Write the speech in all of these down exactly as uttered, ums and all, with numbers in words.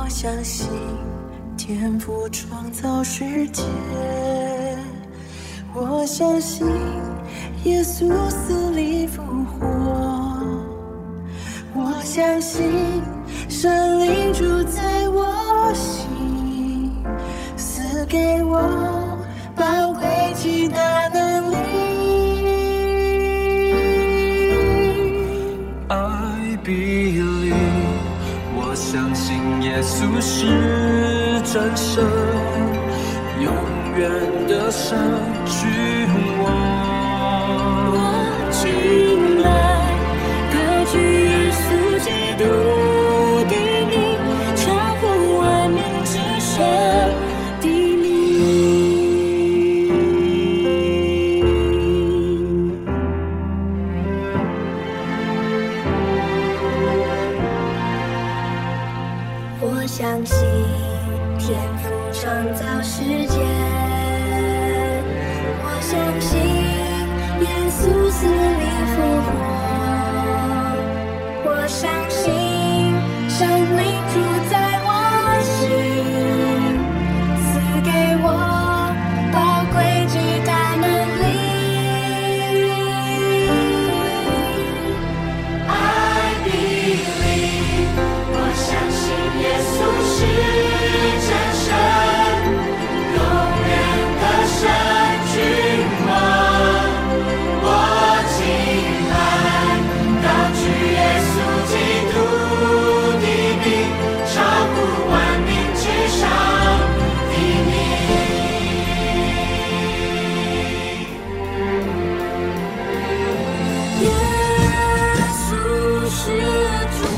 相信天父创造世界，我相信耶稣死里复活，我相信神灵住在我心，赐给我宝贵极大能力。I believe， 我相信耶稣是真神，永远的神君王。我敬拜高举耶稣基督的名，超乎万民之上的名。我相信天父创造世界，我相信耶稣死里复活，我相信神灵住在我心，赐给我宝贵极大能力。I believe， 我相信耶稣是真神，永远的神君王。我敬拜高举耶稣基督的名，超乎万民之上的名。耶稣是主，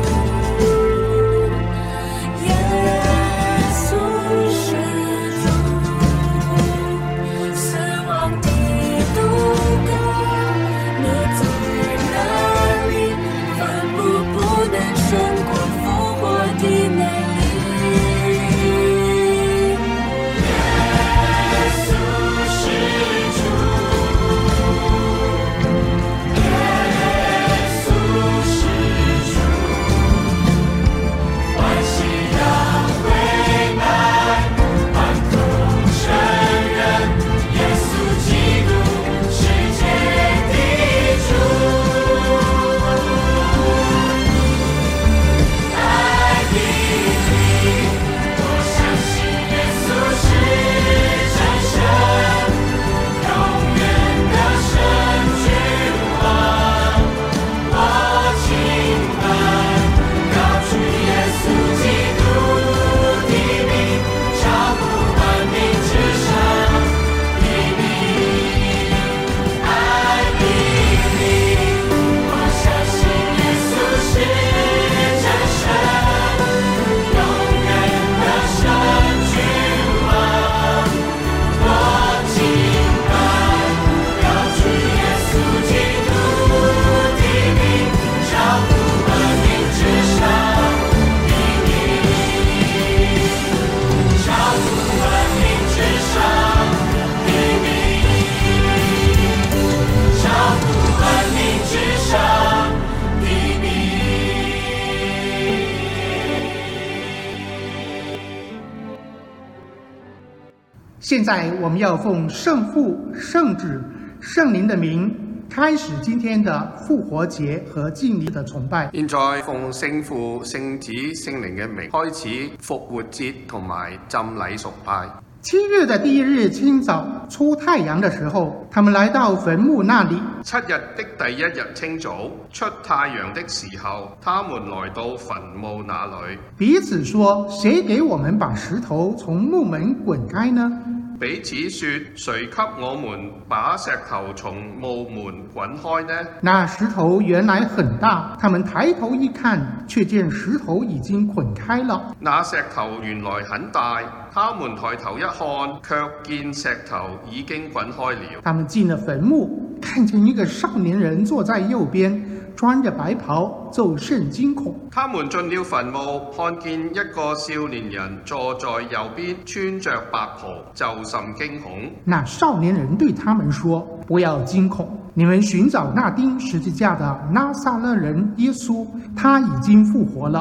现在我们要奉圣父、圣子、圣灵的名，开始今天的复活节和敬礼的崇拜。 現在奉聖父、聖子、聖靈嘅名，開始復活節同埋浸禮崇拜。 七日的第一日清早，出太陽的時候，他們來到墳墓那裡。 七日的第一日清早，出太陽的時候，他們來到墳墓那裡， 彼此說：誰給我們把石頭從墓門滾開呢？ 彼此說：誰給我們把石頭從墓門滾開呢？ 那石頭原來很大，他們抬頭一看，卻見石頭已經滾開了。 那石頭原來很大，他們抬頭一看，卻見石頭已經滾開了。 他們進了墳墓，看見一個少年人坐在右邊，穿着白袍，就甚驚恐。 他們進了墳墓，看見一個少年人坐在右邊，穿着白袍，就甚驚恐。 那少年人對他們說：不要驚恐，你們尋找那釘十字架的拿撒勒人耶穌，他已經復活了。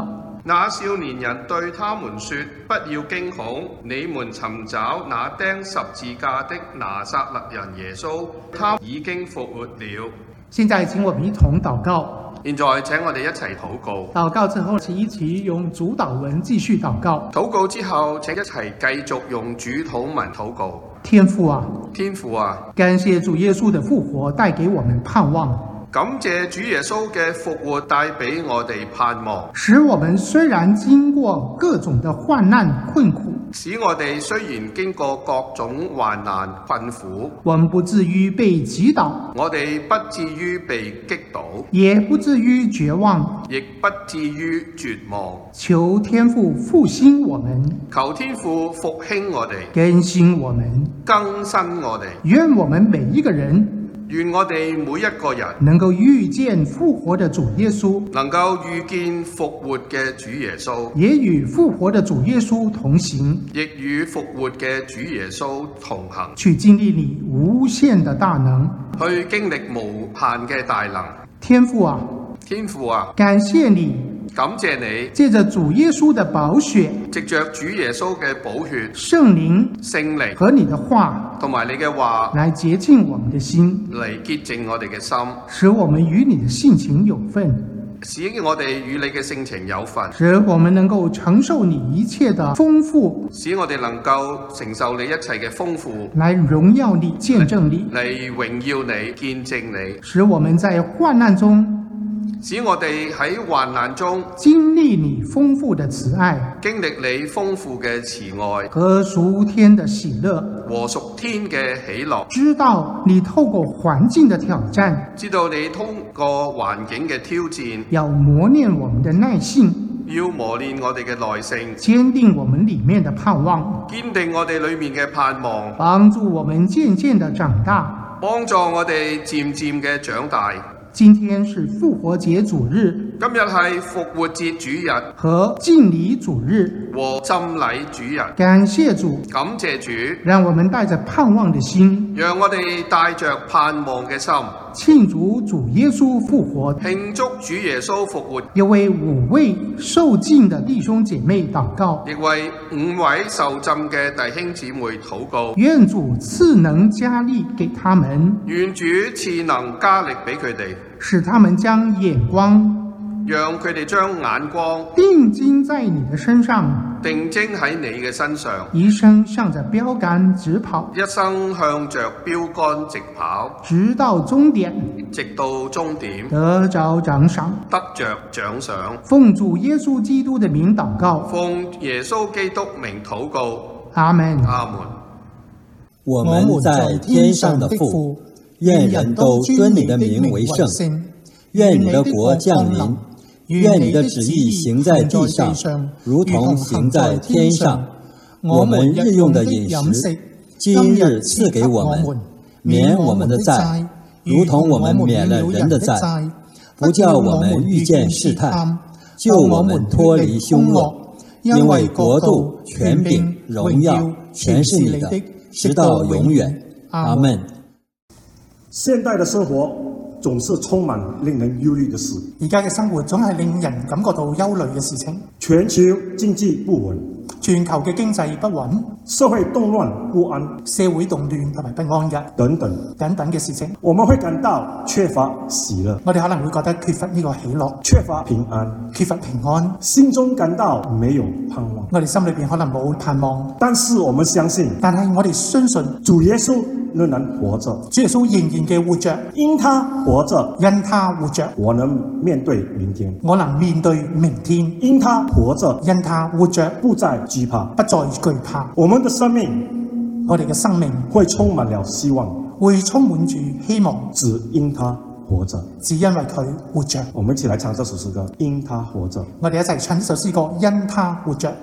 那少年人對他們說：不要驚恐，你們尋找那釘十字架的拿撒勒人耶穌，他已經復活了。 現在請我們一同禱告。 現在請我哋一齊禱告。 禱告之後，請一起用主禱文繼續禱告。 禱告之後，請一齊繼續用主禱文禱告。 天父啊， 天父啊， 感謝主耶穌的復活帶給我們盼望。 感謝主耶穌嘅復活帶俾我哋盼望， 使我們雖然經過各種的患難困苦， 使我哋雖然經過各種患難困苦， 我們不至於被擊倒， 我哋不至於被擊倒， 也不至於絕望， 亦不至於絕望。 求天父復興我們， 求天父復興我哋， 更新我們， 更新我哋。 願我們每一個人， 願我哋每一個人能夠遇見復活的主耶穌， 能夠遇見復活嘅主耶穌， 也與復活的主耶穌同行， 亦與復活嘅主耶穌同行， 去經歷你無限的大能， 去經歷無限嘅大能。 天父啊， 天父啊， 感謝你， 感謝你， 借着主耶穌的寶血， 藉着主耶穌嘅寶血、 聖靈、 聖靈和你的話， 同埋你嘅話， 來潔淨我們的心， 嚟潔淨我哋嘅心， 使我們與你的性情有份， 使我哋與你嘅性情有份， 使我們能夠承受你一切的豐富， 使我哋能夠承受你一切嘅豐富， 來榮耀你、見證你， 嚟榮耀你、見證你， 使我們在患難中， 使我哋喺患難中經歷你豐富的慈愛， 經歷你豐富嘅慈愛和屬天的喜樂， 和屬天嘅喜樂， 知道你透過環境的挑戰， 知道你通過環境嘅挑戰， 要磨練我們的耐性， 要磨練我哋嘅耐性， 堅定我們裏面的盼望， 堅定我哋裏面嘅盼望， 幫助我們漸漸的長大， 幫助我哋漸漸嘅長大。 今天是復活節主日， 今日係復活節主日和浸禮主日和浸禮主日， 感謝主， 感謝主， 讓我們帶着盼望的心， 讓我哋帶着盼望嘅心， 慶祝主耶穌復活， 慶祝主耶穌復活， 也為五位受浸的弟兄姐妹禱告， 亦為五位受浸嘅弟兄姊妹禱告， 願主賜能加力給他們， 願主賜能加力俾佢哋， 使他們將眼光讓佢哋將眼光定睛在你的身上， 定睛喺你嘅身上， 一生向着標杆直跑， 一生向着標杆直跑， 直到終點， 直到終點， 得着獎賞， 得着獎賞。 奉主耶穌基督的名禱告， 奉耶穌基督名禱告， 阿門。 阿門。 我們在天上的父，願人都尊你的名為聖，願你的國降臨，願你的旨意行在地上，如同行在天上。我們日用的飲食，今日賜給我們，免我們的債，如同我們免了人的債，不叫我們遇見試探，救我們脫離兇惡。因為國度、權柄、榮耀，全是你的，直到永遠。阿們。 現代的生活總是充滿令人憂慮的事。 而家嘅生活總係令人感覺到憂慮嘅事情。 全球經濟不穩， 全球嘅經濟不穩， 社會動亂不安， 社會動亂同埋不安嘅等等等等嘅事情， 我們會感到缺乏喜樂， 我哋可能會覺得缺乏呢個喜樂， 缺乏平安， 缺乏平安， 心中感到沒有盼望。 我哋心裏邊可能冇盼望， 但是我們相信， 但係我哋相信主耶穌仍然活着， 主耶穌仍然嘅活着， 因他活着， 因他活着， 我能面對明天， 我能面對明天， 因他活着， 因他活着， 不再懼怕， 不再懼怕。 我們的生命， 我哋嘅生命會充滿了希望， 會充滿住希望， 只因他活着， 只因為佢活着。 我們一起來唱這首詩歌，因他活着。 我哋一齊唱呢首詩歌，因他活着。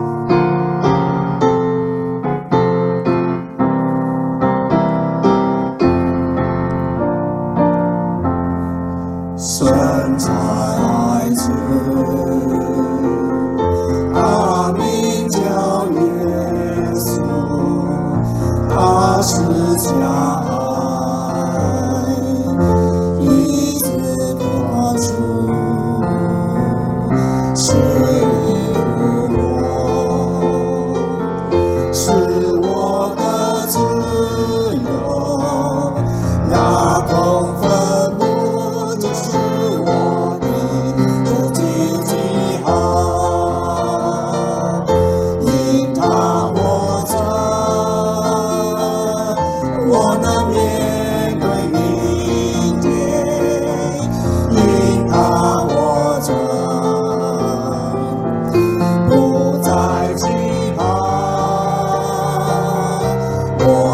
神在此，他名叫耶穌，他是加愛，一字多出，是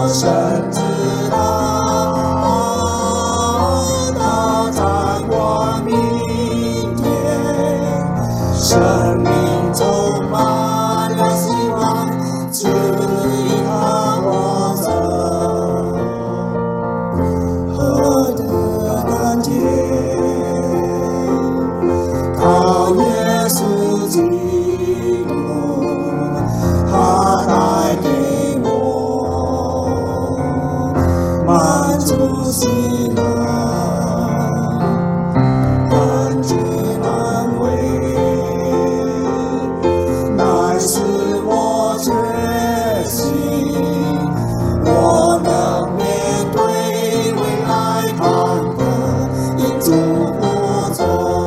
深知道，他掌管明天，生命充满了希望，指引他活着。何等感激，靠耶稣基督，他带给我满足心乐，感觉安慰，乃是我决心，我能面对未来坎坷，因主不走，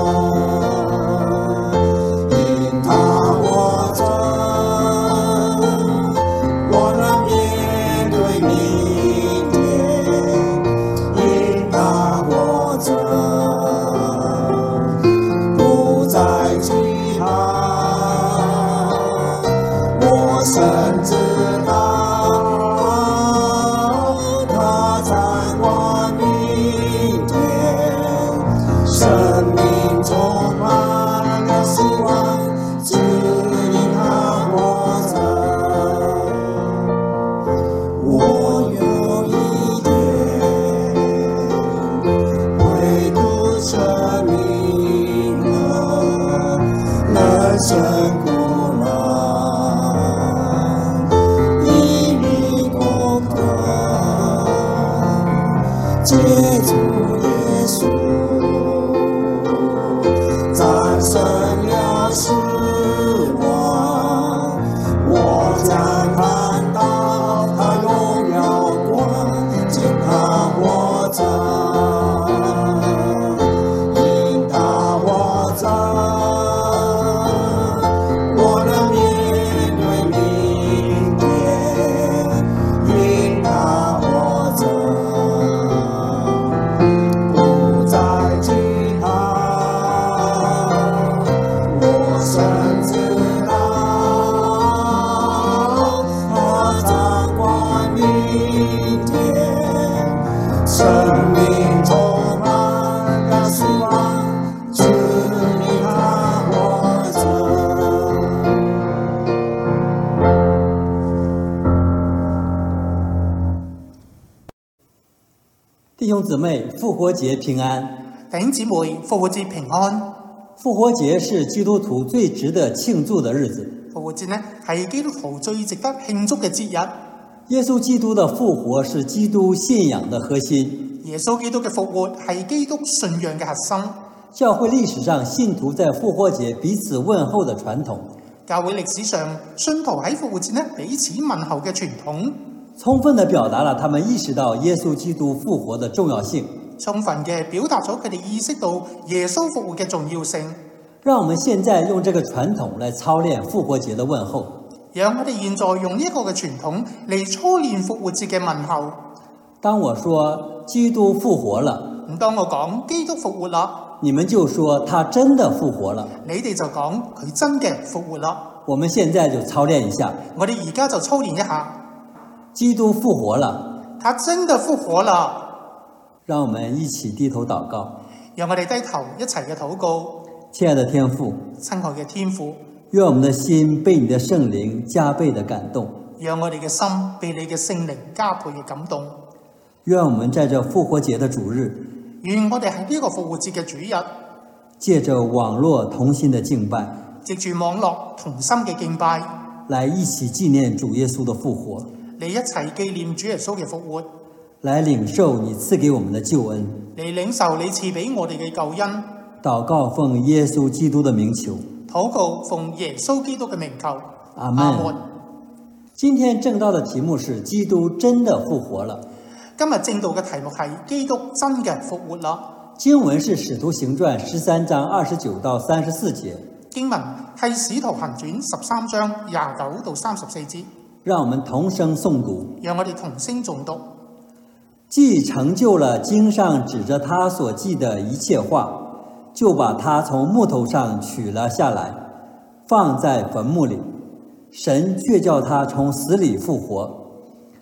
因他活着，我能面对明天，因他活着，不再惧怕，我深知道，他掌管明天，生命充满了希望，指引他活着。我有一天会读生命了，人生苦难，一笔功课，接触耶稣，战胜了失望，我将看到他荣耀光，见他活着，因他活着，我能面对明天，因他活着，不再惧怕，我深知道，他掌管明天，生命充满了希望，指引他活着。 弟兄姊妹，复活节平安！ 弟兄姊妹，復活節平安。 复活节是基督徒最值得庆祝的日子。 復活節呢係基督徒最值得慶祝嘅節日。 耶稣基督的复活是基督信仰的核心。 耶穌基督嘅復活係基督信仰嘅核心。 教会历史上信徒在复活节彼此問候的傳統， 教會歷史上信徒喺復活節呢彼此問候嘅傳統， 充分地表達了他們意識到耶穌基督復活的重要性。 充分嘅表達咗佢哋意識到耶穌復活嘅重要性。 讓我們現在用這個傳統來操練復活節的問候。 讓我哋現在用呢一個嘅傳統嚟操練復活節嘅問候。 當我說基督復活了， 咁當我講基督復活啦， 你們就說他真的復活了。 你哋就講佢真嘅復活啦。 我們現在就操練一下。 我哋而家就操練一下。 基督復活了， 他真的復活了。 讓我們一起低頭禱告。 讓我哋低頭一齊嘅禱告。 親愛的天父， 親愛嘅天父， 願我們的心被你的聖靈加倍的感動， 讓我哋嘅心被你嘅聖靈加倍嘅感動。 願我們在這復活節的主日， 願我哋喺呢個復活節嘅主日， 借着網絡同心的敬拜， 藉住網絡同心嘅敬拜， 來一起紀念主耶穌的復活， 嚟一齊紀念主耶穌嘅復活， 來領受你賜給我們的救恩， 嚟領受你賜俾我哋嘅救恩。 禱告奉耶穌基督的名求， 禱告奉耶穌基督嘅名求。 阿門。今天正道的題目是基督真的復活了。 今日正道嘅題目係基督真嘅復活啦。 經文是使徒行傳十三章二十九到三十四節。 經文係使徒行傳十三章廿九到三十四節。 讓我們同聲誦讀。 讓我哋同聲誦讀。 既成就了經上指着他所記的一切話，就把他從木頭上取了下來，放在墳墓裏。神卻叫他從死裏復活。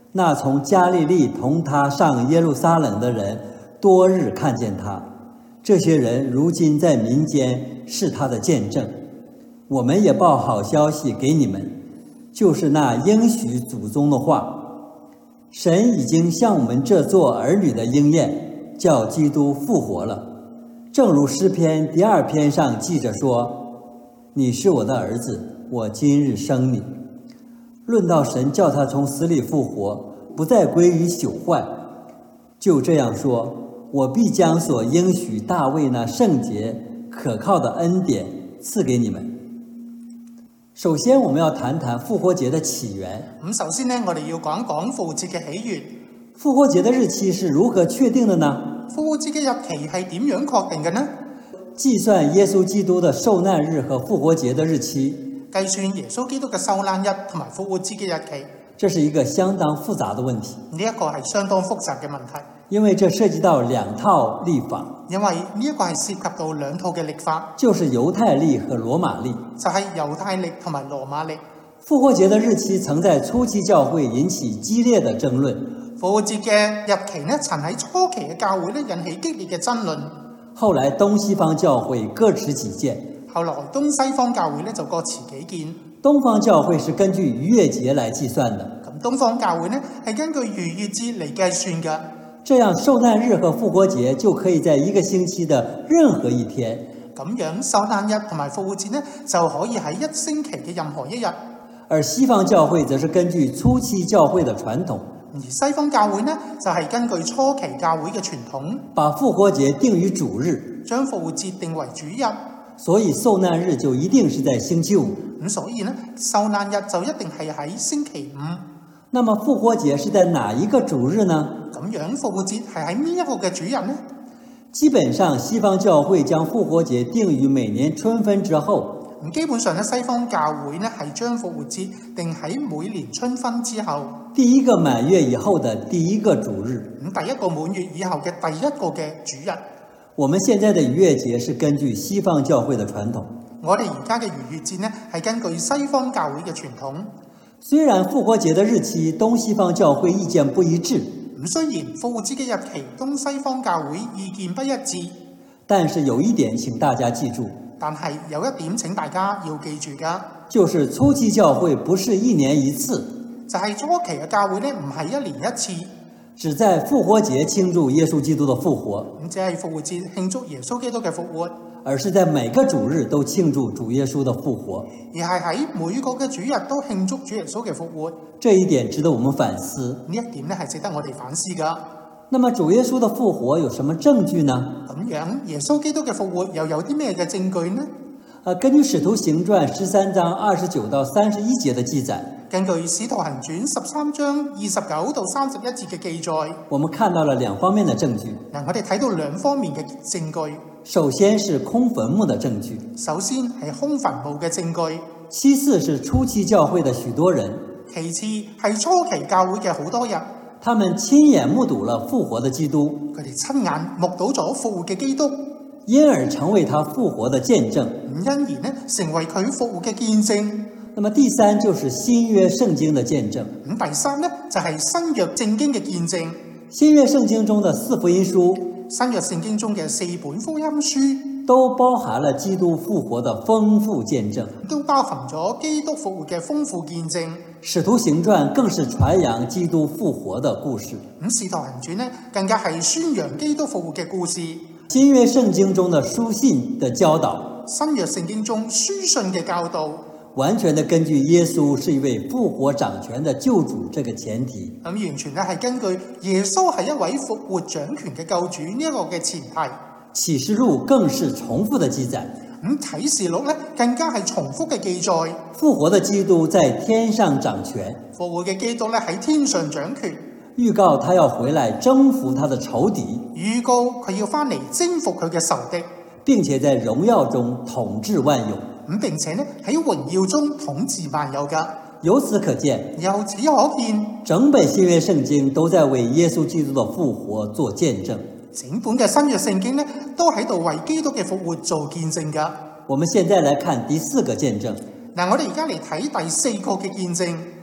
那从加利利同他上耶路撒冷的人多日看见他，这些人如今在民间是他的见证。我们也报好消息给你们，就是那应许祖宗的话，神已经向我们这做儿女的应验，叫基督复活了。正如诗篇第二篇上记着说，你是我的儿子，我今日生你。论到神叫他从死里复活，不再归于朽坏，就这样说，我必将所应许大卫那圣洁可靠的恩典赐给你们。首先我們要談談復活節的起源。 咁首先呢，我哋要講講復活節嘅起源。 復活節的日期是如何確定的呢？ 復活節嘅日期係點樣確定嘅呢？ 計算耶穌基督的受難日和復活節的日期， 計算耶穌基督嘅受難日同埋復活節嘅日期， 這是一個相當複雜的問題。 呢一個係相當複雜嘅問題， 因為這涉及到兩套曆法。 因為呢一個係涉及到兩套嘅曆法， 就是猶太曆和羅馬曆， 就係猶太曆同埋羅馬曆。 復活節的日期曾在初期教會引起激烈的爭論。 復活節嘅日期呢，曾喺初期嘅教會呢引起激烈嘅爭論。 後來東西方教會各持己見， 後來東西方教會呢就各持己見。 東方教會是根據逾越節來計算的， 咁東方教會呢係根據逾越節嚟計算嘅。 這樣受難日和復活節就可以在一個星期的任何一天。 咁樣受難日同埋復活節呢就可以喺一星期嘅任何一日。 而西方教會則是根據初期教會的傳統， 而西方教會呢就係根據初期教會嘅傳統， 把復活節定於主日， 將復活節定為主日。 所以受難日就一定是在星期五。 咁所以呢，受難日就一定係喺星期五。 那麼復活節是在哪一個主日呢？ 咁樣復活節係喺邊一個嘅主日呢？ 基本上西方教會將復活節定於每年春分之後。 咁基本上咧，西方教會呢係將復活節定喺每年春分之後， 第一個滿月以後的第一個主日。 咁第一個滿月以後嘅第一個嘅主日。 我們現在的逾越節是根據西方教會的傳統。 我哋而家嘅逾越節呢係根據西方教會嘅傳統。 雖然復活節的日期東西方教會意見不一致， 咁雖然復活節嘅日期東西方教會意見不一致， 但是有一點請大家記住， 但係有一點請大家要記住㗎， 就是初期教會不是一年一次， 就係初期嘅教會呢唔係一年一次， 只在復活節慶祝耶穌基督的復活， 咁只係復活節慶祝耶穌基督嘅復活， 而是在每個主日都慶祝主耶穌的復活， 而係喺每個嘅主日都慶祝主耶穌嘅復活。 這一點值得我們反思。 呢一點呢係值得我哋反思㗎。 那麼主耶穌的復活有什麼證據呢？ 咁樣耶穌基督嘅復活又有啲咩嘅證據呢？ 啊，根據使徒行傳十三章二十九到三十一節的記載， 根據使徒行傳十三章二十九到三十一節嘅記載， 我們看到了兩方面的證據。 嗱，我哋睇到兩方面嘅證據。 首先是空墳墓的證據， 首先係空墳墓嘅證據， 其次是初期教會的許多人， 其次係初期教會嘅好多人， 他們親眼目睹了復活的基督， 佢哋親眼目睹咗復活嘅基督， 因而成為他復活的見證， 因而呢成為佢復活嘅見證。 那麼第三就是新約聖經的見證， 咁第三呢就係新約聖經嘅見證。 新約聖經中的四福音書， 新約聖經中嘅四本福音書都包含了基督復活的豐富見證， 都包含咗基督復活嘅豐富見證。 使徒行傳更是傳揚基督復活的故事。 咁使徒行傳呢更加係宣揚基督復活嘅故事。 新約聖經中的書信的教導， 新約聖經中書信嘅教導， 完全的根據耶穌是一位復活掌權的救主這個前提。 咁完全咧係根據耶穌係一位復活掌權嘅救主呢一個嘅前提。 啟示錄更是重複的記載， 咁啟示錄咧更加係重複嘅記載。 復活的基督在天上掌權， 復活嘅基督咧喺天上掌權， 預告他要回來征服他的仇敵， 預告佢要翻嚟征服佢嘅仇敵， 並且在榮耀中統治萬有。 咁並且咧喺榮耀中統治萬有㗎。 由此可見， 由此可見， 整本新約聖經都在為耶穌基督的復活做見證。 整本嘅新約聖經咧都喺度為基督嘅復活做見證㗎。 我們現在來看第四個見證。 嗱，我哋而家嚟睇第四個嘅見證。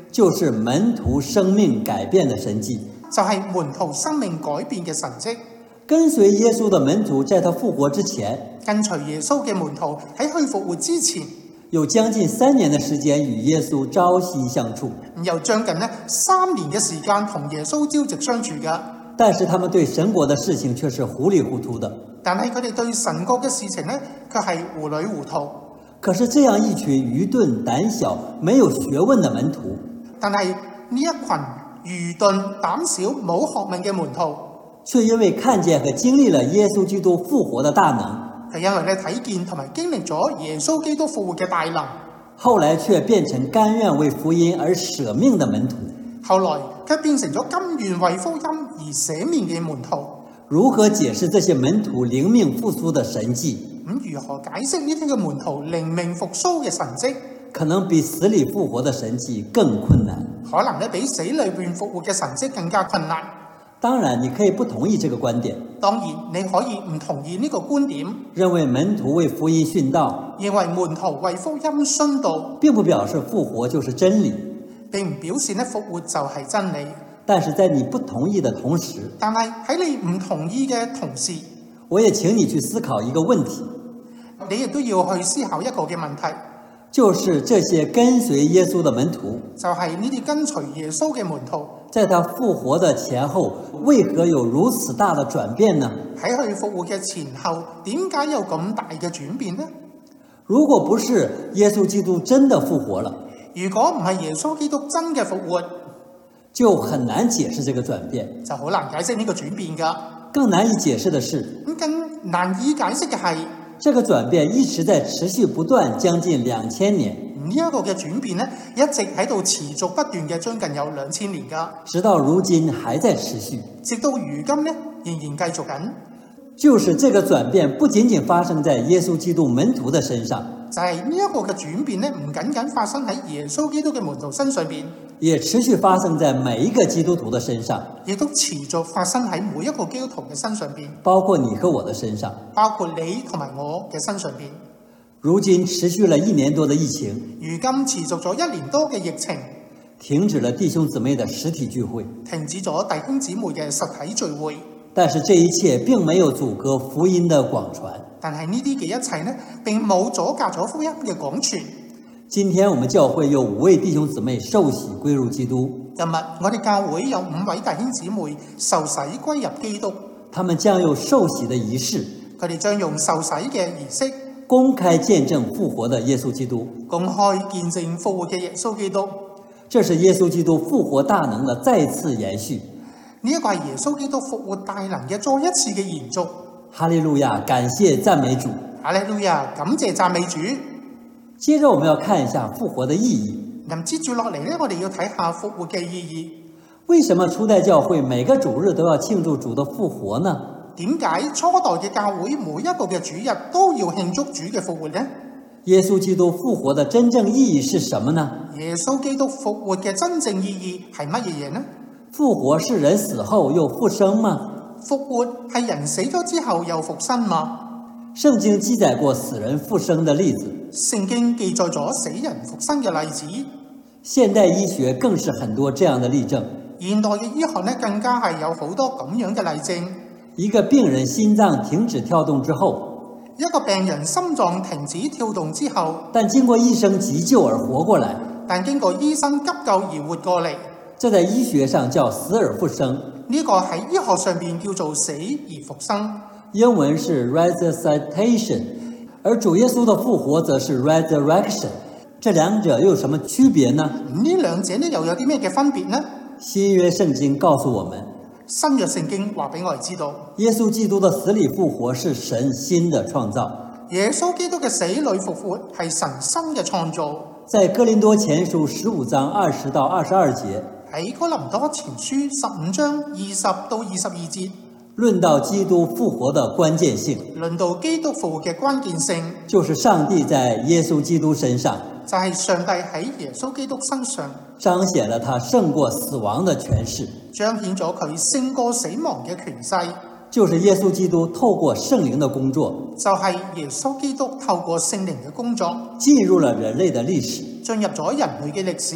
就是門徒生命改變的神蹟， 就係門徒生命改變嘅神蹟。 跟隨耶穌的門徒在他復活之前， 跟隨耶穌嘅門徒喺佢復活之前， 有將近三年的時間與耶穌朝夕相處， 有將近呢三年嘅時間同耶穌朝夕相處㗎。 但是他們對神國的事情卻是糊裡糊塗的。 但係佢哋對神國嘅事情呢，卻係糊裡糊塗。 可是這樣一群愚鈍、膽小、沒有學問的門徒， 但係呢一群愚鈍、膽小、冇學問嘅門徒， 卻因為看見和經歷了耶穌基督復活的大能， 係因為咧睇見同埋經歷咗耶穌基督復活嘅大能， 後來卻變成甘願為福音而捨命的門徒。 後來卻變成咗甘願為福音而捨命嘅門徒。 如何解釋這些門徒靈命復甦的神蹟？ 咁如何解釋呢啲嘅門徒靈命復甦嘅神蹟？ 可能比死裡復活的神蹟更困難。 可能咧比死裏邊復活嘅神蹟更加困難。 當然，你可以不同意這個觀點。 當然，你可以唔同意呢個觀點， 認為門徒為福音殉道， 認為門徒為福音殉道， 並不表示復活就是真理， 並唔表示咧復活就係真理。 但是在你不同意的同時， 但係喺你唔同意嘅同時， 我也請你去思考一個問題， 你亦都要去思考一個嘅問題， 就是這些跟隨耶穌的門徒， 就係呢啲跟隨耶穌嘅門徒， 在他復活的前後，為何有如此大的轉變呢？ 喺佢復活嘅前後，點解有咁大嘅轉變呢？ 如果不是耶穌基督真的復活了， 如果唔係耶穌基督真嘅復活， 就很難解釋這個轉變， 就好難解釋呢個轉變㗎。 更難以解釋的是， 咁更難以解釋嘅係， 這個轉變一直在持續不斷，將近兩千年。 呢一個嘅轉變呢，一直喺度持續不斷嘅，將近有兩千年㗎， 直到如今還在持續， 直到如今呢，仍然繼續緊。 就是這個轉變不僅僅發生在耶穌基督門徒的身上， 就係呢一個嘅轉變呢，唔僅僅發生喺耶穌基督嘅門徒身上邊， 也持續發生在每一個基督徒的身上， 亦都持續發生喺每一個基督徒嘅身上邊， 包括你和我的身上， 包括你同埋我嘅身上邊。 如今持續了一年多的疫情， 如今持續咗一年多嘅疫情， 停止了弟兄姊妹的實體聚會， 停止咗弟兄姊妹嘅實體聚會。 但是這一切並沒有阻隔福音的廣傳。 但係呢啲嘅一切呢，並冇阻隔咗福音嘅廣傳。 今天我們教會有五位弟兄姊妹受洗歸入基督。 今日我哋教會有五位弟兄姊妹受洗歸入基督， 他們將有受洗的儀式， 佢哋將用受洗嘅儀式公開見證復活的耶穌基督， 公開見證復活嘅耶穌基督。 這是耶穌基督復活大能的再次延續。 呢一個係耶穌基督復活大能嘅再一次嘅延續。 哈利路亞，感謝讚美主。 哈利路亞，感謝讚美主。 接着我們要看一下復活的意義。 咁接住落嚟呢，我哋要睇下復活嘅意義。 為什麼初代教會每個主日都要慶祝主的復活呢？ 點解初代嘅教會每一個嘅主日都要慶祝主嘅復活呢？ 耶穌基督復活的真正意義是什麼呢？ 耶穌基督復活嘅真正意義係乜嘢嘢呢？ 復活是人死後又復生嗎？ 復活係人死咗之後又復生嗎？ 聖經記載過死人復生的例子， 聖經記載咗死人復生嘅例子。 現代醫學更是很多這樣的例證。 現代嘅醫學呢，更加係有好多咁樣嘅例證。 一個病人心臟停止跳動之後， 一個病人心臟停止跳動之後， 但經過醫生急救而活過來， 但經過醫生急救而活過嚟， 這在醫學上叫死而復生。 呢個喺醫學上邊叫做死而復生。 英文是 resuscitation， 而主耶穌的復活則是 resurrection。這兩者又有什麼區別呢？ 呢兩者呢又有啲咩嘅分別呢？ 新約聖經告訴我們， 新約聖經話俾我哋知道， 耶穌基督的死裡復活是神新的創造。 耶穌基督嘅死裡復活係神新嘅創造。 在哥林多前書十五章二十到二十二節， 喺哥林多前書十五章二十到二十二節， 論到基督復活的關鍵性， 論到基督復活嘅關鍵性， 就是上帝在耶穌基督身上， 就係上帝喺耶穌基督身上彰顯了他勝過死亡的權勢， 彰顯咗佢勝過死亡嘅權勢， 就是耶穌基督透過聖靈的工作， 就係耶穌基督透過聖靈嘅工作， 進入了人類的歷史， 進入咗人類嘅歷史。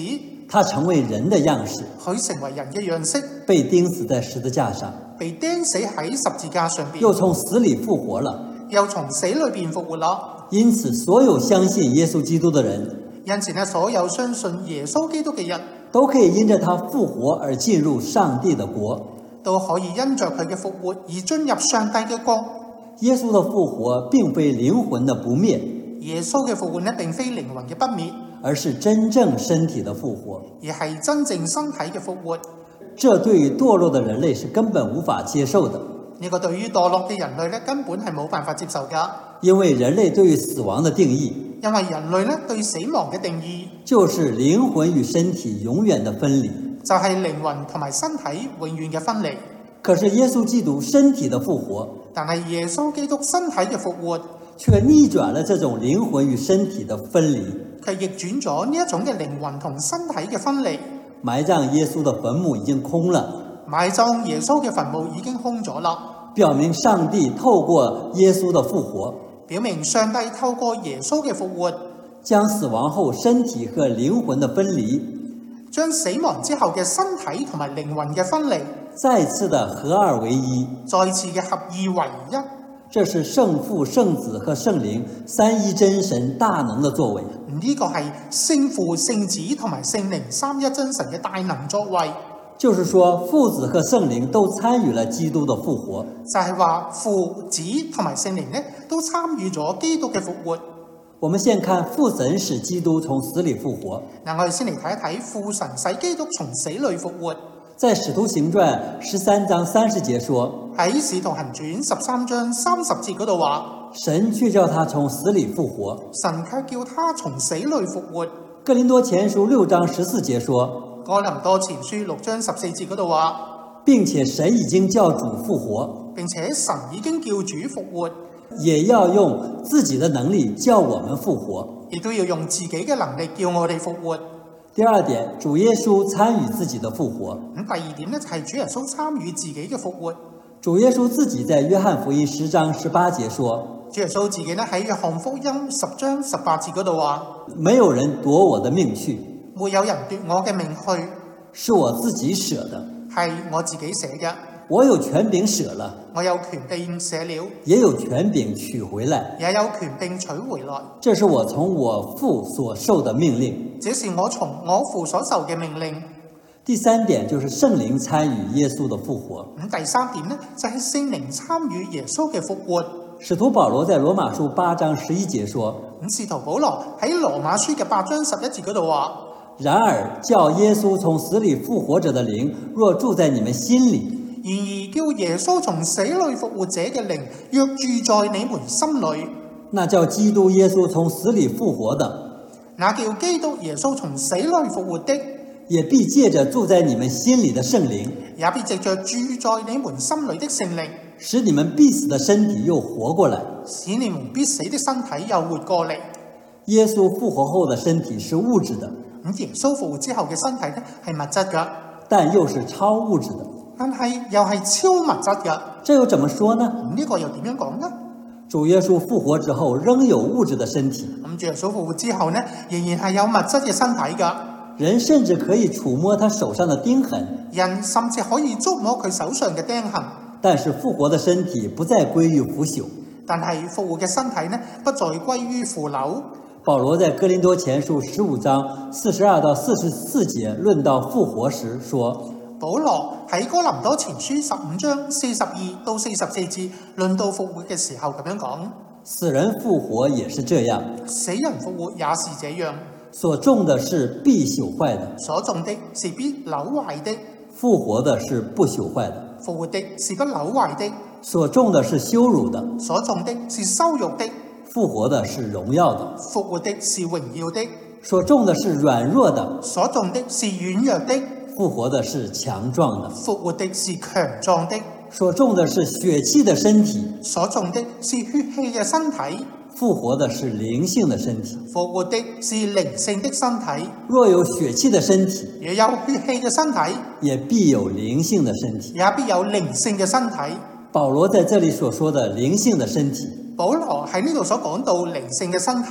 他成為人的樣式， 佢成為人嘅樣式， 被釘死在十字架上， 被釘死喺十字架上邊， 又從死裏復活了。 又從死裏邊復活啦。 因此，所有相信耶穌基督的人， 因此呢，所有相信耶穌基督嘅人都可以因着他復活而進入上帝的國， 都可以因着佢嘅復活而進入上帝嘅國。 耶穌的復活並非靈魂的不滅， 耶穌嘅復活呢，並非靈魂嘅不滅， 而是真正身體的復活， 而係真正身體嘅復活。 這對於墮落的人類是根本無法接受的。 呢個對於墮落嘅人類呢，根本係冇辦法接受㗎。 因為人類對於死亡的定義， 因為人類呢對死亡嘅定義， 就是靈魂與身體永遠的分離， 就係靈魂同埋身體永遠嘅分離。 可是耶穌基督身體的復活， 但係耶穌基督身體嘅復活， 卻逆轉了這種靈魂與身體的分離， 佢逆轉咗呢一種嘅靈魂同身體嘅分離。 埋葬耶穌的墳墓已經空了， 埋葬耶穌嘅墳墓已經空咗啦， 表明上帝透過耶穌的復活， 表明上帝透過耶穌嘅復活， 將死亡後身體和靈魂的分離， 將死亡之後嘅身體同埋靈魂嘅分離， 再次的合二為一， 再次嘅合二為一。 這是聖父、聖子和聖靈三一真神大能的作為。 呢個係聖父、聖子同埋聖靈三一真神嘅大能作為。 就是說，父子和聖靈都參與了基督的復活。 就係話父子同埋聖靈呢都參與咗基督嘅復活。 我們先看父神使基督從死裏復活。 嗱，我哋先嚟睇一睇父神使基督從死裏復活。 在使徒行傳十三章三十節說， 喺使徒行傳十三章三十節嗰度話， 神卻叫他從死裏復活， 神卻叫他從死裏復活。 哥林多前書六章十四節說， 哥林多前書六章十四節嗰度話， 並且神已經叫主復活， 並且神已經叫主復活， 也要用自己的能力叫我們復活， 亦都要用自己嘅能力叫我哋復活。 第二點，主耶穌參與自己的復活。 咁第二點呢，就係主耶穌參與自己嘅復活。 主耶穌自己在約翰福音十章十八節說， 主耶穌自己呢喺約翰福音十章十八節嗰度話， 沒有人奪我的命去， 沒有人奪我嘅命去， 是我自己捨的， 係我自己捨嘅。 我有權柄捨了， 我有權柄捨了， 也有權柄取回來， 也有權柄取回來。 這是我從我父所受的命令。 這是我從我父所受嘅命令。 第三點就是聖靈參與耶穌的復活。 咁第三點呢，就係聖靈參與耶穌嘅復活。 使徒保羅在羅馬書八章十一節說， 咁使徒保羅喺羅馬書嘅八章十一節嗰度話， 然而叫耶穌從死裏復活者的靈若住在你們心裏， 然而叫耶穌從死裏復活者嘅靈若住在你們心裏， 那叫基督耶穌從死裏復活的， 那叫基督耶穌從死裏復活的， 也必借着住在你們心裏的聖靈， 也必藉着住在你們心裏的聖靈， 使你們必死的身體又活過來， 使你們必死的身體又活過嚟。 耶穌復活後的身體是物質的， 咁耶穌復活之後嘅身體呢係物質嘅， 但又是超物質的， 但係又係超物質嘅。 這又怎麼說呢？ 咁呢個又點樣講呢？ 主耶穌復活之後仍有物質的身體， 咁主耶穌復活之後呢，仍然係有物質嘅身體㗎。 人甚至可以觸摸他手上的釘痕， 人甚至可以觸摸佢手上嘅釘痕。 但是復活的身體不再歸於腐朽， 但係復活嘅身體呢，不再歸於腐朽。 保羅在哥林多前書十五章四十二到四十四節論到復活時說， 保羅喺哥林多前書十五章四十二到四十四節論到復活嘅時候咁樣講， 死人復活也是這樣， 死人復活也是這樣， 所種的是必朽壞的， 所種的是必朽壞的， 復活的是不朽壞的， 復活的是不朽壞的， 所種的是羞辱的， 所種的是羞辱的， 復活的是榮耀的， 復活的是榮耀的， 所種的是軟弱的， 所種的是軟弱的， 復活的是強壯的， 復活的是強壯的， 所種的是血氣的身體， 所種的是血氣嘅身體， 復活的是靈性的身體。 復活的是靈性的身體。 若有血氣的身體， 也有血氣嘅身體， 也必有靈性的身體。 也必有靈性嘅身體。 保羅在這裡所說的靈性的身體， 保羅喺呢度所講到靈性嘅身體，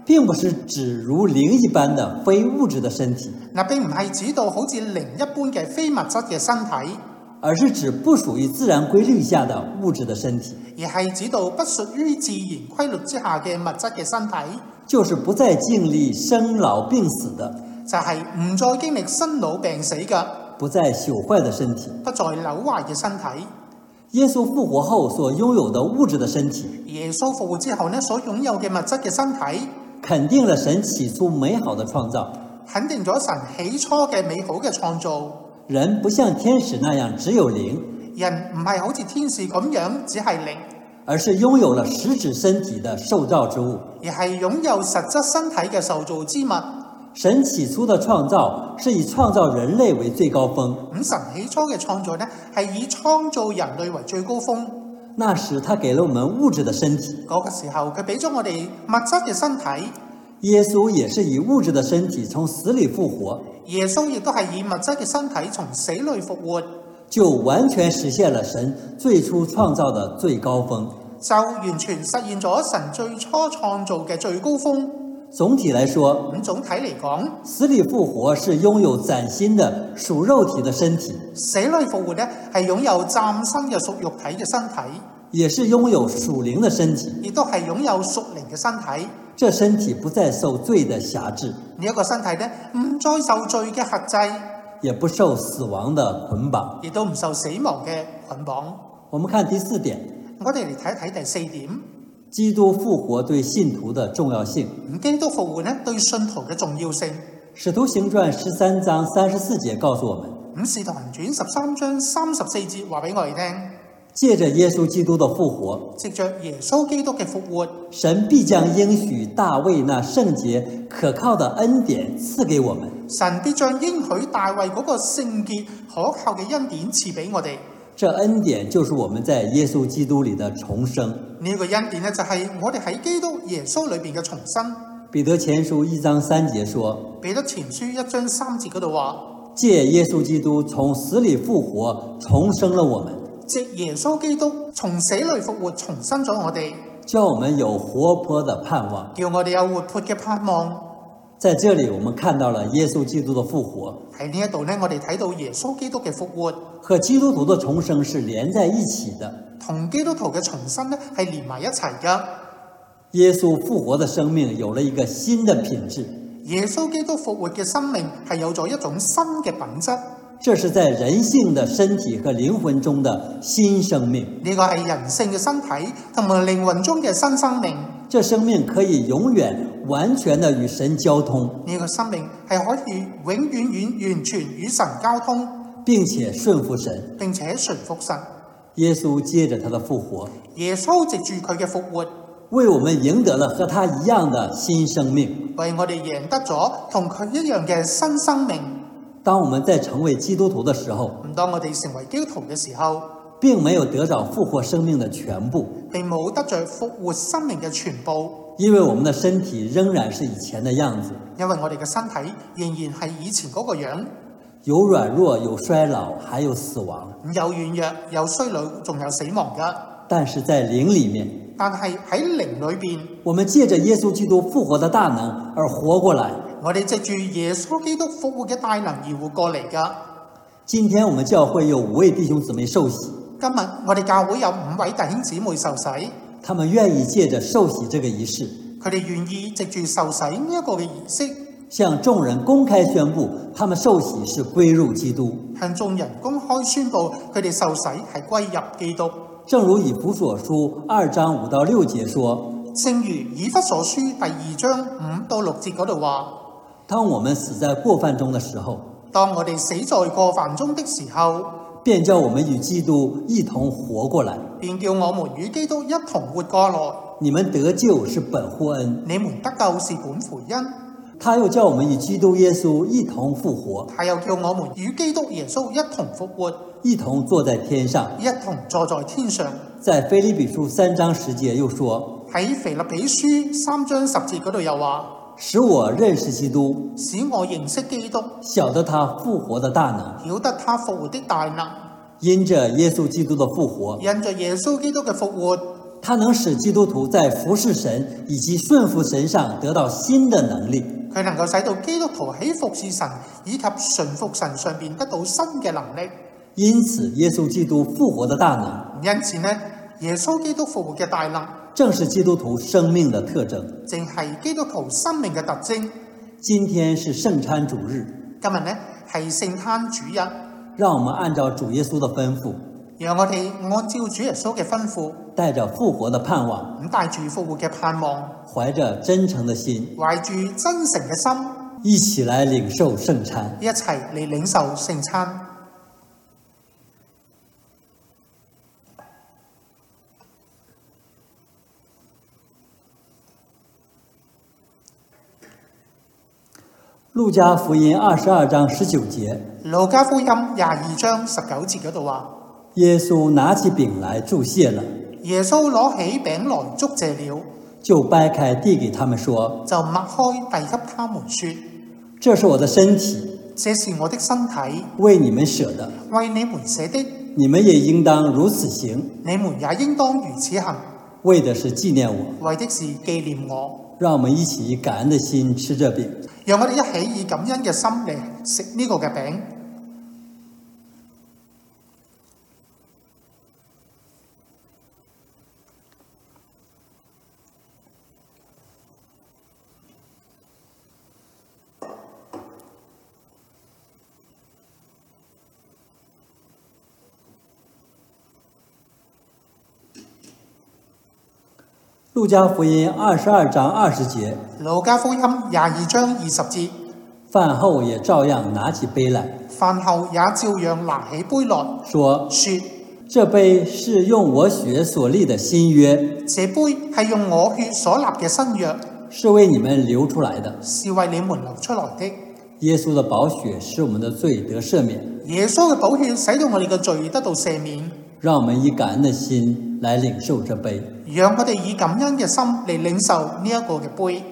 并不是指如靈一般的非物質的身體， 嗱，並唔係指到好似靈一般嘅非物質嘅身體， 而是指不屬於自然規律下的物質的身體， 而係指到不屬於自然規律之下嘅物質嘅身體， 就是不再經歷生老病死的， 就係唔再經歷生老病死嘅， 不再朽壞的身體， 不再朽壞嘅身體。 耶穌復活後所擁有的物質的身體， 耶穌復活之後呢，所擁有嘅物質嘅身體， 肯定了神起初美好的創造， 肯定咗神起初嘅美好嘅創造。 人不像天使那樣只有靈， 人唔係好似天使咁樣只係靈， 而是擁有了實質身體的受造之物， 而係擁有實質身體嘅受造之物。 神起初的創造是以創造人類為最高峰， 咁神起初嘅創造呢，係以創造人類為最高峰。 那時他給了我們物質的身體， 嗰個時候佢俾咗我哋物質嘅身體。 耶穌也是以物質的身體從死裡復活， 耶穌亦都係以物質嘅身體從死裡復活， 就完全實現了神最初創造的最高峰， 就完全實現咗神最初創造嘅最高峰。 總體來說， 咁總體嚟講， 死裡復活是擁有嶄新的屬肉體的身體， 死裡復活呢係擁有嶄新嘅屬肉體嘅身體， 也是擁有屬靈的身體， 亦都係擁有屬靈嘅身體。 這身體不再受罪的轄制， 呢一個身體呢唔再受罪嘅轄制， 也不受死亡的捆綁， 亦都唔受死亡嘅捆綁。 我們看第四點， 我哋嚟睇一睇第四點， 基督復活對信徒的重要性。 咁基督復活呢對信徒嘅重要性。 使徒行傳十三章三十四節告訴我們， 咁使徒行傳十三章三十四節話俾我哋聽， 借着耶穌基督的復活， 藉着耶穌基督嘅復活， 神必將應許大衛那聖潔可靠的恩典賜給我們。 神必將應許大衛嗰個聖潔可靠嘅恩典賜俾我哋。 這恩典就是我們在耶穌基督裡的重生。 呢個恩典呢，就係我哋喺基督耶穌裏邊嘅重生。 彼得前書一章三節說， 彼得前書一章三節嗰度話， 借耶穌基督從死裡復活，重生了我們。 藉耶穌基督從死裡復活，重生咗我哋， 叫我們有活潑的盼望。 叫我哋有活潑嘅盼望。 在這裡我們看到了耶穌基督的復活， 喺呢一度呢，我哋睇到耶穌基督嘅復活和基督徒的重生是連在一起的， 同基督徒嘅重生呢係連埋一齊㗎。 耶穌復活的生命有了一個新的品質， 耶穌基督復活嘅生命係有咗一種新嘅品質。 這是在人性的身體和靈魂中的新生命。 呢個係人性嘅身體同埋靈魂中嘅新生命。 這生命可以永遠完全的與神交通。 呢個生命係可以永遠遠完全與神交通， 並且順服神， 並且順服神。 耶穌接着他的復活， 耶穌藉住佢嘅復活， 為我們贏得了和他一樣的新生命， 為我哋贏得咗同佢一樣嘅新生命。 當我們在成為基督徒的時候， 唔當我哋成為基督徒嘅時候， 並沒有得着復活生命的全部， 並冇得着復活生命嘅全部， 因為我們的身體仍然是以前的樣子， 因為我哋嘅身體仍然係以前嗰個樣， 有軟弱，有衰老，還有死亡。 有軟弱，有衰老，仲有死亡㗎。 但是在靈裡面， 但係喺靈裏邊， 我們借着耶穌基督復活的大能而活過來。 我哋藉住耶穌基督復活嘅大能而活過嚟㗎。 今天我們教會有五位弟兄姊妹受洗， 今日我哋教會有五位弟兄姊妹受洗， 他們願意借着受洗這個儀式， 佢哋願意藉住受洗呢一個嘅儀式， 向眾人公開宣布他們受洗是歸入基督， 向眾人公開宣布佢哋受洗係歸入基督。 正如以弗所書二章五到六節說， 正如以弗所書第二章五到六節嗰度話， 當我們死在過犯中的時候， 當我哋死在過犯中的時候， 便叫我們與基督一同活過來。 便叫我們與基督一同活過來。 你們得救是本乎恩， 你們得救是本乎恩。 他又叫我們與基督耶穌一同復活， 他又叫我們與基督耶穌一同復活， 一同坐在天上， 一同坐在天上。 在腓立比書三章十節又說， 喺腓立比書三章十節嗰度又話， 使我認識基督， 使我認識基督， 曉得他復活的大能， 曉得他復活的大能。 因着耶穌基督的復活， 因着耶穌基督嘅復活， 它能使基督徒在服侍神以及顺服神上得到新的能力。 佢能夠使到基督徒喺服侍神以及順服神上邊得到新嘅能力。 因此，耶穌基督復活的大能， 因此呢，耶穌基督復活嘅大能， 正是基督徒生命的特徵， 正係基督徒生命嘅特徵。 今天是聖餐主日， 今日呢係聖餐主日， 讓我們按照主耶穌的吩咐， 讓我哋按照主耶穌嘅吩咐， 帶着復活的盼望， 咁帶住復活嘅盼望， 懷着真誠的心， 懷住真誠嘅心， 一起來領受聖餐， 一齊嚟領受聖餐。 路加福音二十二章十九節， 路加福音廿二章十九節嗰度話， 耶穌拿起餅來祝謝了， 耶穌攞起餅來祝謝了， 就掰開遞給他們說， 就擘開遞給他們說， 這是我的身體， 這是我的身體， 為你們捨的， 為你們捨的， 你們也應當如此行， 你們也應當如此行， 為的是紀念我。 為的是紀念我。 讓我們一起以感恩的心吃這餅。 讓我哋一起以感恩嘅心嚟食呢個嘅餅。 路加福音二十二章二十節， 路加福音廿二章二十節， 飯後也照樣拿起杯來， 飯後也照樣拿起杯來， 說： 說這杯是用我血所立的新約， 這杯係用我血所立嘅新約， 是為你們流出來的， 是為你們流出來的。 耶穌的寶血使我們的罪得赦免， 耶穌嘅寶血使到我哋嘅罪得到赦免。 讓我們以感恩的心來領受這杯。 讓我哋以感恩嘅心嚟領受呢一個嘅杯。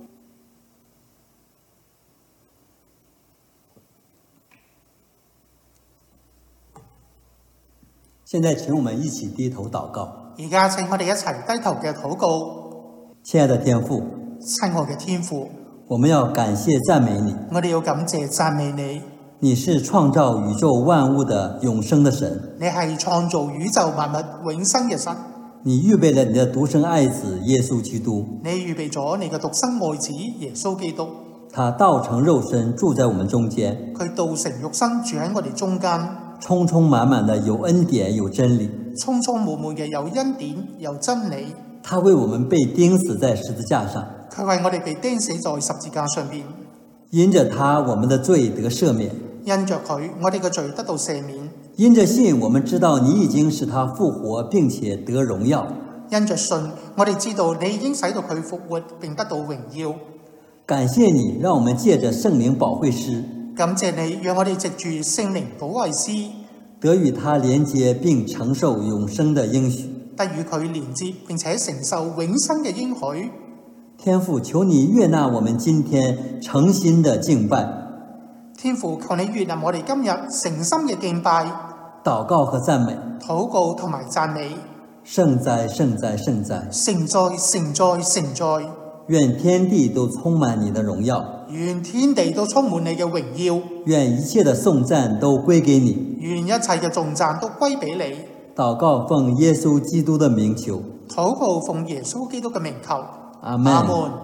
現在請我們一起低頭禱告。 而家請我哋一齊低頭嘅禱告。 親愛的天父， 親愛嘅天父， 我們要感謝讚美你。 我哋要感謝讚美你。 你是創造宇宙萬物的永生的神。 你係創造宇宙萬物永生嘅神。 你預備了你的獨生愛子耶穌基督。 你預備咗你嘅獨生愛子耶穌基督。 他道成肉身住在我們中間。 佢道成肉身住喺我哋中間。 充充滿滿的有恩典有真理。 充充滿滿嘅有恩典有真理。 他為我們被釘死在十字架上。 佢為我哋被釘死在十字架上邊。 因着他，我們的罪得赦免。 因着佢，我哋嘅罪得到赦免。 因着信，我們知道你已經使他復活，並且得榮耀。 因着信，我哋知道你已經使到佢復活並得到榮耀。 感謝你，讓我們借着聖靈保惠師。 感謝你，讓我哋藉住聖靈保惠師， 得與他連接並承受永生的應許。 得與佢連接並且承受永生嘅應許。 天父，求你悅納我們今天誠心的敬拜。 天父，求你悅納我哋今日誠心嘅敬拜、 禱告和讚美、 禱告同埋讚美。 聖哉，聖哉，聖哉！ 聖哉，聖哉，聖哉！ 願天地都充滿你的榮耀， 願天地都充滿你嘅榮耀， 願一切的頌讚都歸給你， 願一切嘅頌讚都歸俾你。 禱告奉耶穌基督的名求， 禱告奉耶穌基督嘅名求。 阿門。 阿門。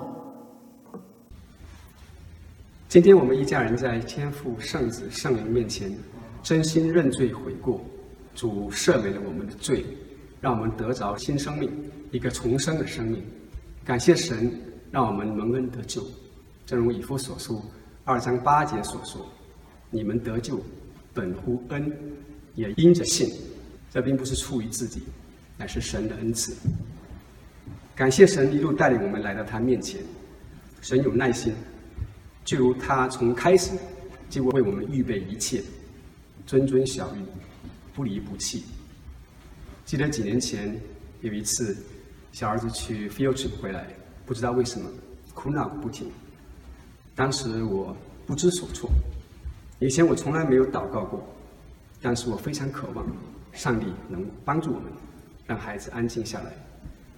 今天我們一家人在天父、聖子、聖靈面前，真心認罪悔過，主赦免了我們的罪，讓我們得着新生命，一個重生的生命。感謝神，讓我們蒙恩得救。正如以弗所書二章八節所說：“你們得救，本乎恩，也因着信。這並不是出於自己，乃是神的恩賜。”感謝神一路帶領我們來到他面前，神有耐心。就如他從開始就為我們預備一切，諄諄曉諭，不離不棄。記得幾年前有一次，小兒子去 field trip 回來，不知道為什麼哭鬧不停。當時我不知所措，以前我從來沒有禱告過，但是我非常渴望上帝能幫助我們，讓孩子安靜下來。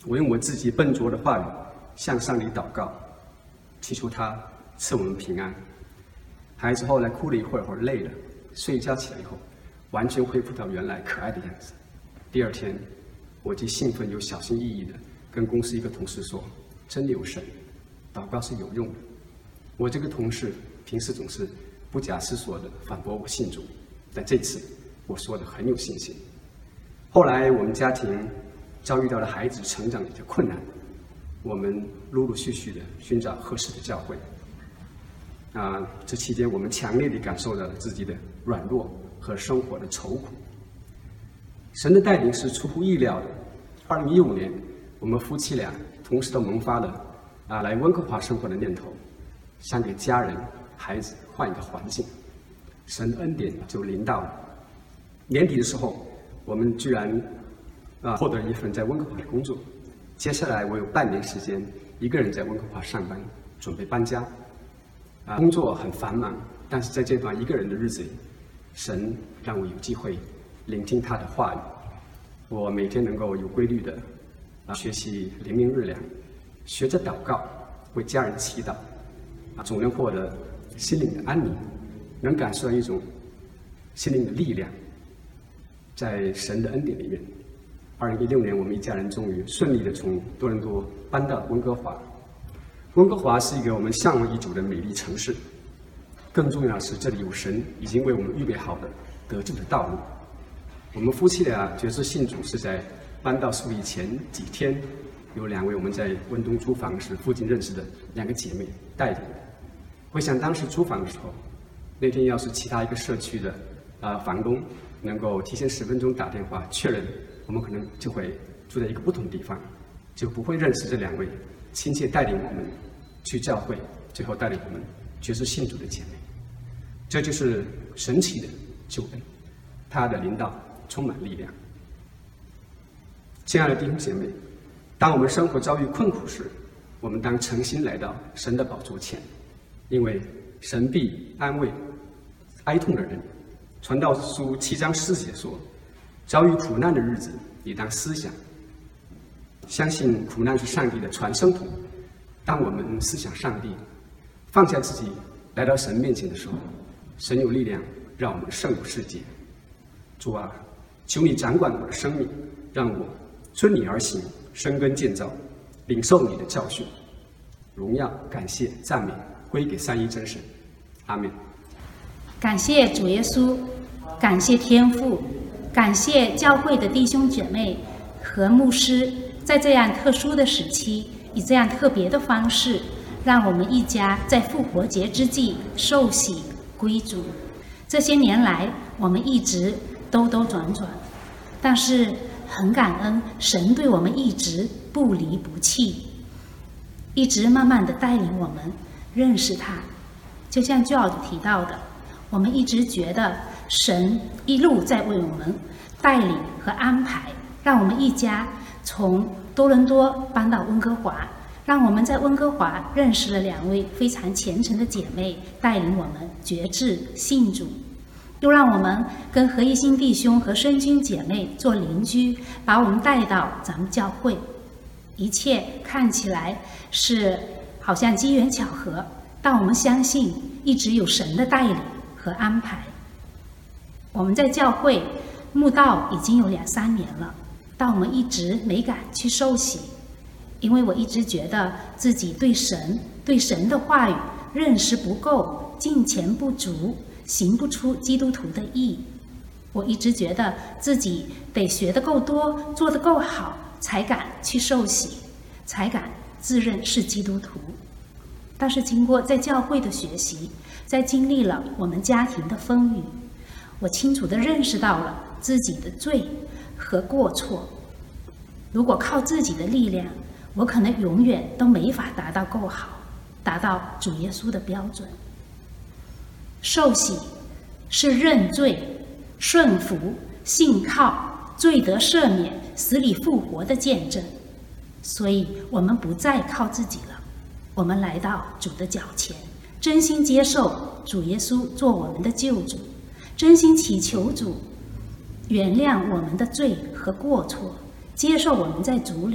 我用我自己笨拙的话语向上帝祷告，祈求他赐我们平安。孩子后来哭了一会儿，会儿累了，睡一觉起来以后，完全恢复到原来可爱的样子。第二天，我既兴奋又小心翼翼的跟公司一个同事说：“真的有神，祷告是有用的。”我这个同事平时总是不假思索的反驳我信主，但这次我说的很有信心。后来我们家庭遭遇到了孩子成长里的困难，我们陆陆续续的寻找合适的教会。啊，这期间我们强烈地感受到了自己的软弱和生活的愁苦。神的带领是出乎意料的。二零一五年，我们夫妻俩同时都萌发了啊来温哥华生活的念头，想给家人、孩子换一个环境。神的恩典就临到了。年底的时候，我们居然啊获得一份在温哥华的工作。接下来我有半年时间一个人在温哥华上班，准备搬家。啊，工作很繁忙，但是在这段一个人的日子里，神让我有机会聆听他的话语。我每天能够有规律的啊学习灵命日粮，学着祷告，为家人祈祷，啊，总能获得心灵的安宁，能感受到一种心灵的力量。在神的恩典里面，二零一六年我们一家人终于顺利的从多伦多搬到温哥华。温哥华是一个我们向往已久的美丽城市，更重要的是，这里有神已经为我们预备好的得救的道路。我们夫妻俩决志信主是在搬到苏黎前几天，有两位我们在温东租房时附近认识的两个姐妹带领的。回想当时租房的时候，那天要是其他一个社区的啊、呃、房东能够提前十分钟打电话确认，我们可能就会住在一个不同的地方，就不会认识这两位亲切带领我们去教会，最后带领我们决志信主的姐妹。这就是神奇的救恩，他的领导充满力量。亲爱的弟兄姐妹，当我们生活遭遇困苦时，我们当诚心来到神的宝座前，因为神必安慰哀痛的人。传道书七章四节说：“遭遇苦难的日子，你当思想，相信苦难是上帝的传声筒。”当我们思想上帝，放下自己，来到神面前的时候，神有力量让我们胜过世界。主啊，求你掌管我的生命，让我遵你而行，生根建造，领受你的教训。荣耀、感谢、赞美归给三一真神。阿们。 感谢主耶稣，感谢天父，感谢教会的弟兄姐妹和牧师，在这样特殊的时期，以这样特别的方式，让我们一家在复活节之际受洗归主。这些年来，我们一直兜兜转转，但是很感恩神对我们一直不离不弃，一直慢慢的带领我们认识他。就像 George 提到的，我们一直觉得神一路在为我们带领和安排，让我们一家从多伦多搬到温哥华，让我们在温哥华认识了两位非常虔诚的姐妹，带领我们决志信主，又让我们跟何一新弟兄和申君姐妹做邻居，把我们带到咱们教会。一切看起来是好像机缘巧合，但我们相信一直有神的带领和安排。我们在教会慕道已经有两三年了，但我们一直没敢去受洗，因为我一直觉得自己对神、对神的话语认识不够，敬虔不足，行不出基督徒的义。我一直觉得自己得学得够多，做得够好，才敢去受洗，才敢自认是基督徒。但是经过在教会的学习，在经历了我们家庭的风雨，我清楚地认识到了自己的罪和过错。如果靠自己的力量，我可能永远都没法达到够好，达到主耶稣的标准。受洗是认罪、顺服、信靠、罪得赦免、死里复活的见证，所以我们不再靠自己了，我们来到主的脚前，真心接受主耶稣做我们的救主，真心祈求主原谅我们的罪和过错，接受我们在主里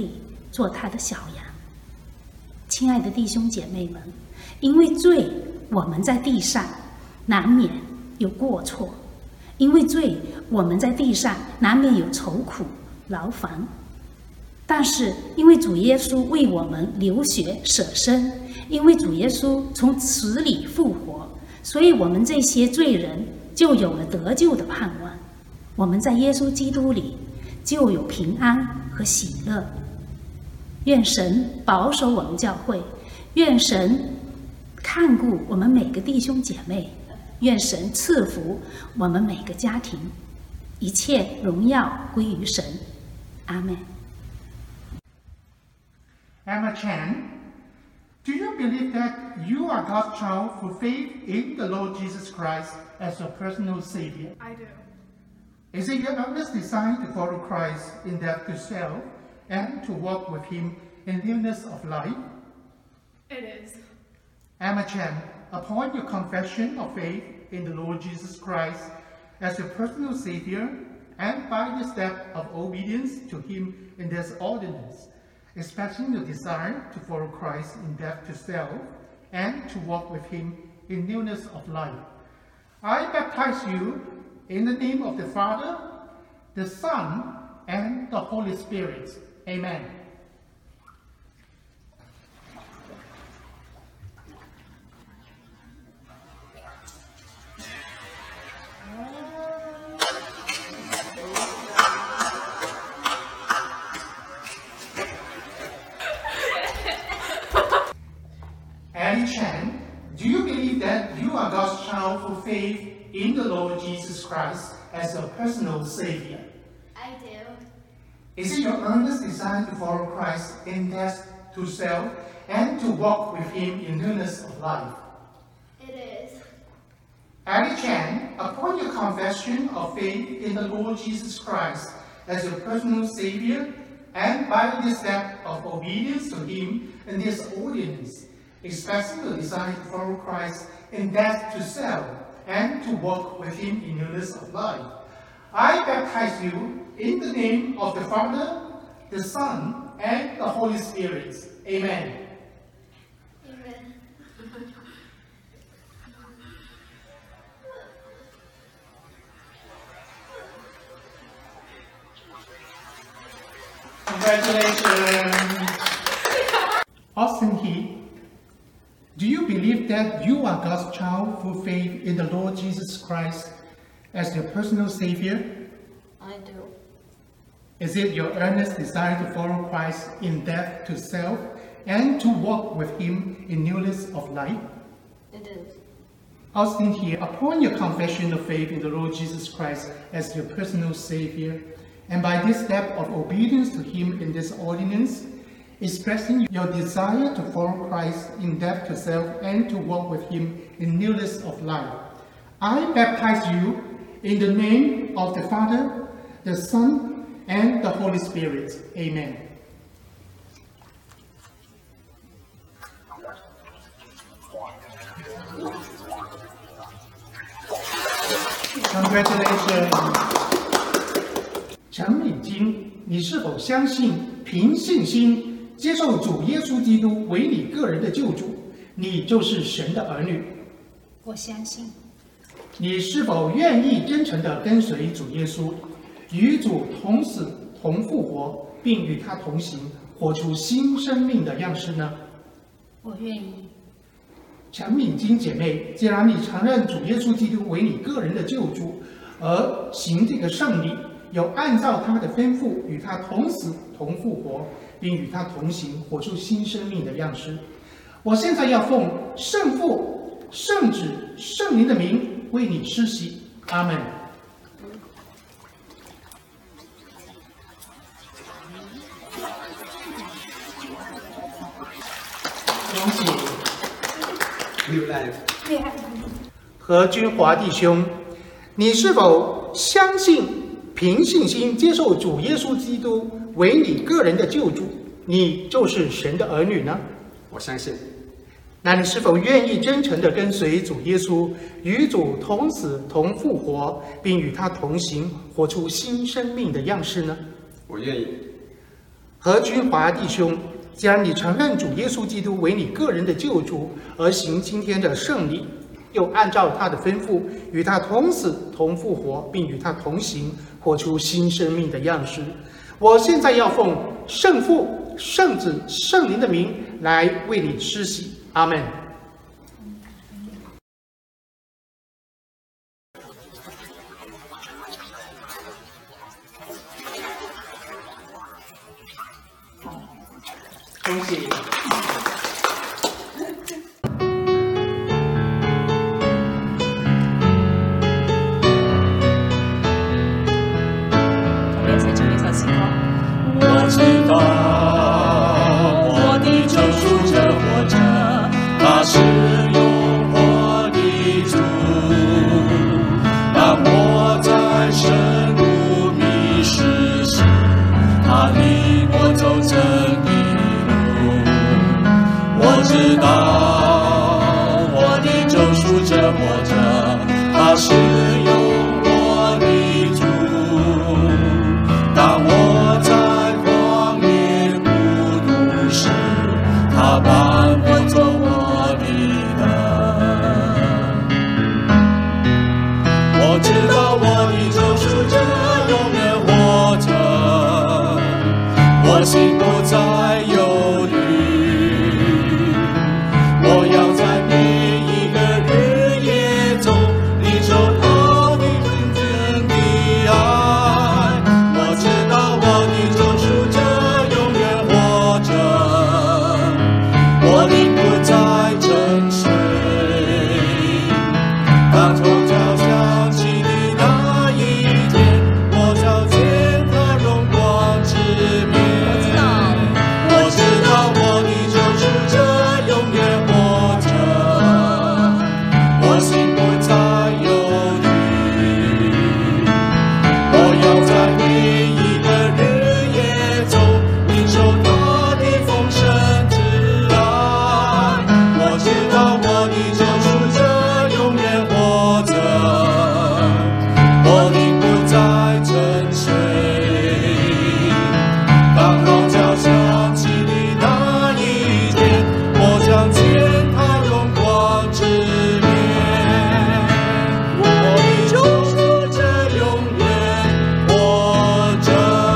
做他的小羊。亲爱的弟兄姐妹们，因为罪，我们在地上难免有过错；因为罪，我们在地上难免有愁苦、劳烦。但是，因为主耶稣为我们流血舍身，因为主耶稣从死里复活，所以我们这些罪人就有了得救的盼望。我们在耶稣基督里就有平安和喜乐。愿神保守我们教会，愿神看顾我们每个弟兄姐妹，愿神赐福我们每个家庭，一切荣耀归于神。阿们。 Emma Chan, do you believe that you are God's child through faith in the Lord Jesus Christ as your personal Savior? I do. Is it your earnest desire to follow Christ in death to self and to walk with Him in newness of life? It is. Emma Chan, upon your confession of faith in the Lord Jesus Christ as your personal Savior and by the step of obedience to Him in this ordinance, expressing your desire to follow Christ in death to self and to walk with Him in newness of life, I baptize you in the name of the Father, the Son, and the Holy Spirit. Amen. Annie Chan, do you believe that you are God's child through faith in the Lord Jesus Christ as your personal Savior? I do. Is it your earnest desire to follow Christ in death to self and to walk with Him in newness of life? It is. Annie Chan, upon your confession of faith in the Lord Jesus Christ as your personal Savior and by the step of obedience to Him in this ordinance, expressing the desire to follow Christ in death to self and to walk with Him in newness of life, I baptize you in the name of the Father, the Son, and the Holy Spirit. Amen. Amen. Congratulations. Austin He, do you believe that you are God's child through faith in the Lord Jesus Christ as your personal Savior? I do. Is it your earnest desire to follow Christ in death to self and to walk with Him in newness of life? It is. Austin here, upon your confession of faith in the Lord Jesus Christ as your personal Savior, and by this step of obedience to Him in this ordinance, expressing your desire to follow Christ in death to self and to walk with Him in newness of life, I baptize you in the name of the Father, the Son, and the Holy Spirit. Amen. Congratulations. 陈美金，你是否相信凭信心接受主耶稣基督为你个人的救主，你就是神的儿女？ 我相信。 你是否愿意真诚地跟随主耶稣，与主同死同复活，并与他同行，活出新生命的样式呢？ 我愿意。 陈敏金姐妹，既然你承认主耶稣基督为你个人的救主，而行这个圣礼，有按照他的吩咐与他同死同复活，并与他同行，活出新生命的样式，我现在要奉圣父、圣子、圣灵的名为你施洗。阿们。恭喜。 New life。 何君华弟兄，你是否相信凭信心接受主耶稣基督为你个人的救主，你就是神的儿女呢？ 我相信。 那你是否愿意真诚地跟随主耶稣，与主同死同复活，并与他同行，活出新生命的样式呢？ 我愿意。 何君华弟兄，既然你承认主耶稣基督为你个人的救主，而行今天的圣礼，又按照他的吩咐与他同死同复活，并与他同行，活出新生命的样式，我现在要奉圣父、圣子、圣灵的名来为你施洗。阿们。恭喜！ 我知道我的救赎者活着，他是永活的主。当我在深谷迷失时，他领我走正义路。我知道我的救赎者活着，他是永活的主。当我在旷野孤独时，他伴我走我的路。我知道我的救赎者永远活着，我心不再忧虑。我要在每一个日夜中领受他的纯真的爱。我知道我的救赎者永远活着，我灵不再沉睡。当钟敲响起的那一天，我瞧见他荣光之面。我知道我的救赎者永远活着，我心不再忧虑。我要在每一个日夜中领受他的丰盛之爱。我知道我的救赎者永远活着，我灵不再沉睡。当号角响起的那一天，我将见他荣光之面。我的救赎者永远活着。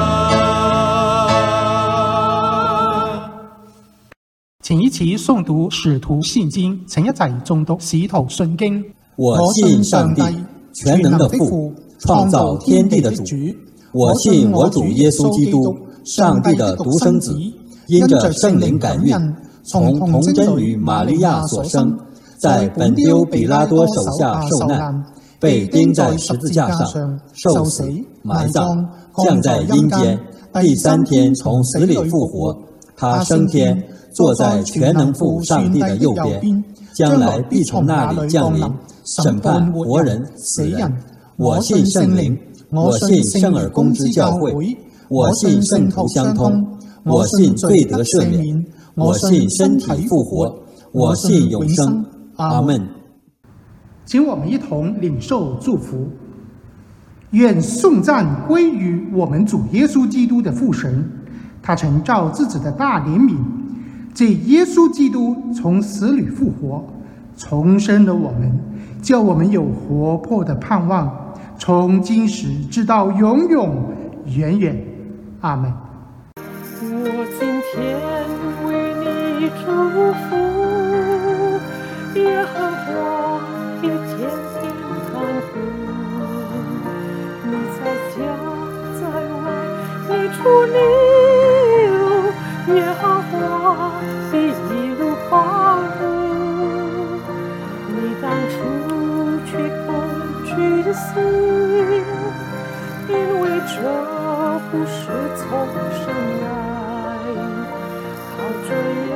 請一起誦讀使徒信經，請一齊誦讀使徒信經。 我信上帝，全能的父，創造天地的主。我信我主耶穌基督，上帝的獨生子，因着聖靈感孕，從童貞女瑪利亞所生，在本丟比拉多手下受難，被釘在十字架上，受死、埋葬，降在陰間，第三天從死裡復活。他升天，坐在全能父上帝的右邊，將來必從那裡降臨，審判活人死人。我信聖靈，我信聖而公之教會，我信聖徒相通，我信罪得赦免，我信身體復活，我信永生。阿們。 請我們一同領受祝福。願頌讚歸於我們主耶穌基督的父神，他曾照自己的大憐憫，借耶穌基督從死裡復活，重生了我們，叫我們有活潑的盼望，從今時直到永永遠遠。阿們。 我今天為你祝福，耶和華必天天看顧。你在家在外，你出你入，耶和華必一路保護。你當除去恐懼的心，因為這不是從生來，靠着